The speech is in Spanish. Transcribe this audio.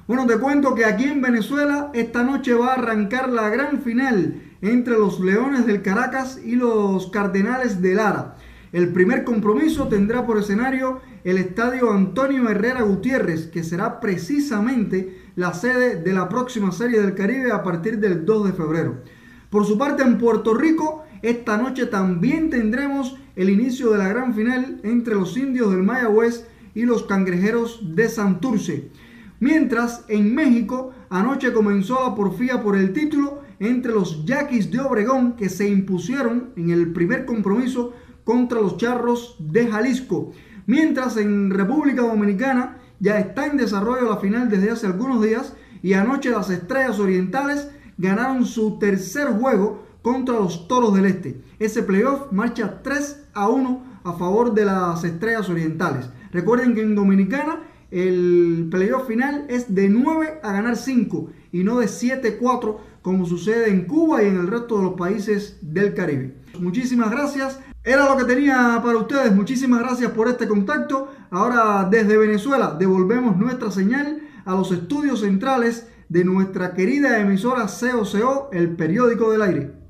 Bueno, te cuento que aquí en Venezuela esta noche va a arrancar la gran final entre los Leones del Caracas y los Cardenales de Lara. El primer compromiso tendrá por escenario el estadio Antonio Herrera Gutiérrez, que será precisamente la sede de la próxima Serie del Caribe a partir del 2 de febrero. Por su parte, en Puerto Rico, esta noche también tendremos el inicio de la gran final entre los Indios del Mayagüez y los Cangrejeros de Santurce. Mientras, en México, anoche comenzó la porfía por el título entre los Yaquis de Obregón, que se impusieron en el primer compromiso contra los Charros de Jalisco. Mientras, en República Dominicana ya está en desarrollo la final desde hace algunos días y anoche las Estrellas Orientales ganaron su tercer juego contra los Toros del Este. Ese playoff marcha 3-1 a favor de las Estrellas Orientales. Recuerden que en Dominicana el playoff final es de 9 a ganar 5 y no de 7-4 como sucede en Cuba y en el resto de los países del Caribe. Muchísimas gracias. Era lo que tenía para ustedes. Muchísimas gracias por este contacto. Ahora desde Venezuela devolvemos nuestra señal a los estudios centrales de nuestra querida emisora COCO, el periódico del aire.